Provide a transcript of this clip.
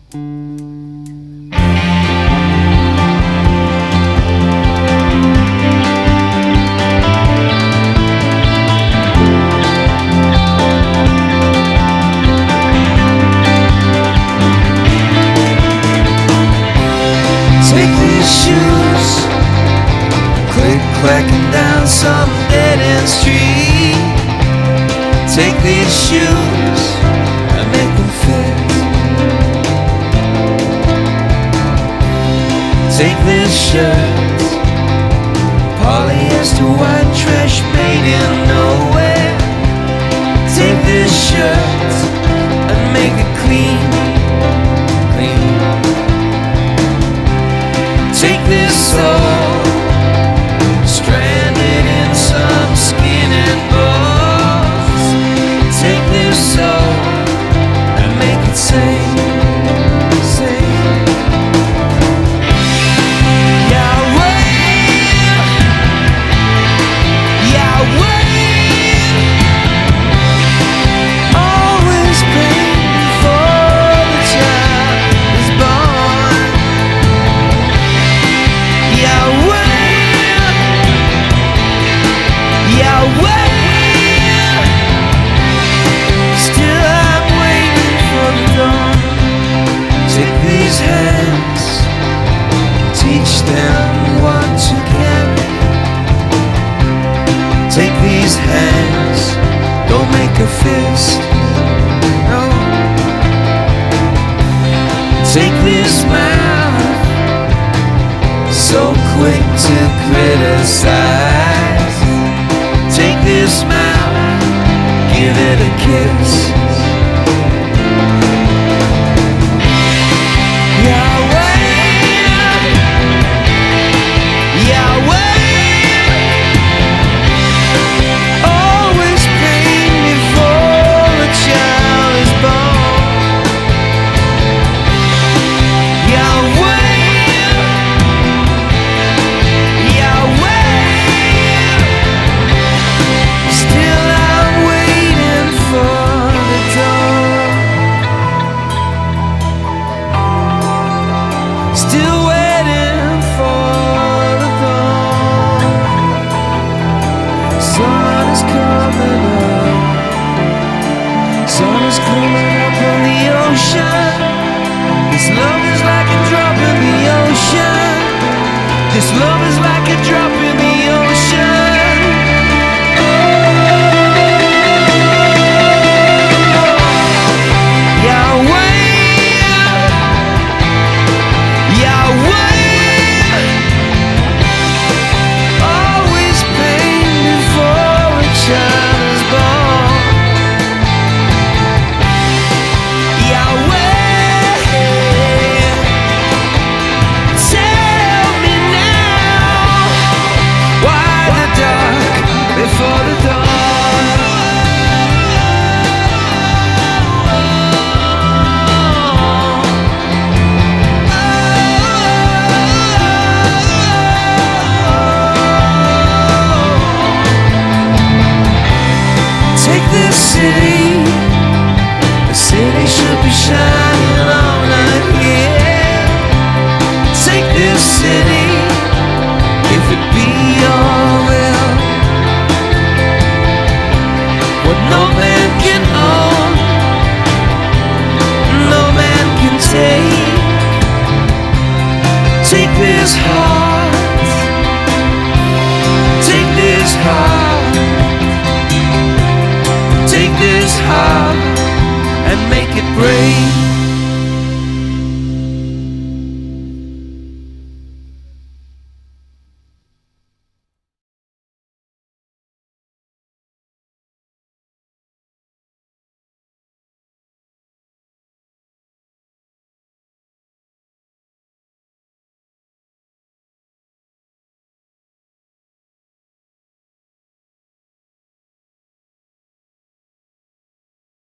Take these shoes, click-clacking down some dead-end street. Take these shoes and make them fit. Take this shirt, polyester white trash made in nowhere. Take this shirt and make it clean, clean. Take this soul, stranded in some skin and bones. Take this soul and make it sing, sing. Yahweh, Yahweh, always pain before the child is born. Yahweh, Yahweh, still I'm waiting for the dawn. Take these hands, teach them what to carry. Take these hands, don't make a fist, no. Take this mouth, so quick to criticize. Take this mouth, give it a kiss. Yahweh, Yahweh, always pain before a child is born. Yahweh, Yahweh, still I'm waiting for the dawn. Still waiting for the dawn. Sun is coming up. Sun is coming up on the ocean. This love is like a drop in the ocean. This love is like a drop in the ocean. Yahweh, Yahweh, always pain before a child is born. Yahweh, tell me now, why the dark before the dawn? Take this city, the city should be shining all night here. Take this city, if it be your will. What no man can own, no man can take. Take this heart, take this heart, take this heart and make it break.